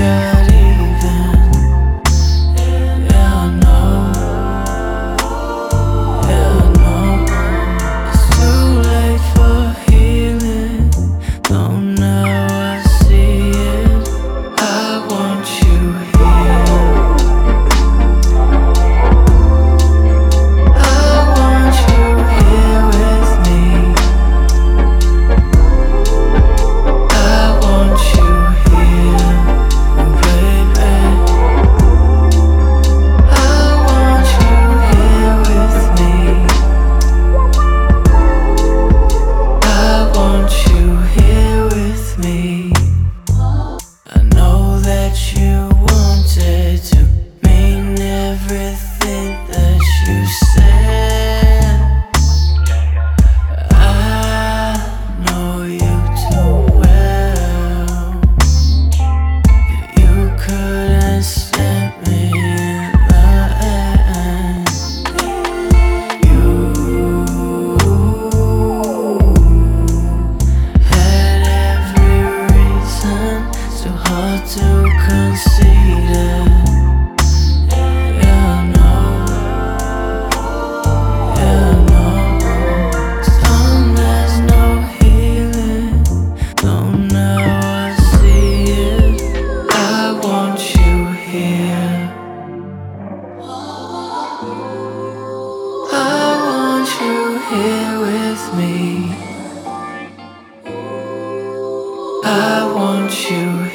got even. Yeah, I know. Yeah, I know. It's too late for healing. Don't know I see it. I want you here. I want you here with me. I want you here, baby. I want you here with me. I want you here with me. I know that you wanted to mean everything that you said. I know you too well. You couldn't stand me in the end. You had every reason, too hard to concede it. Yeah, I know. Yeah, I know. Some there's no healing. Don't know I see it. I want you here. I want you here with me. I want you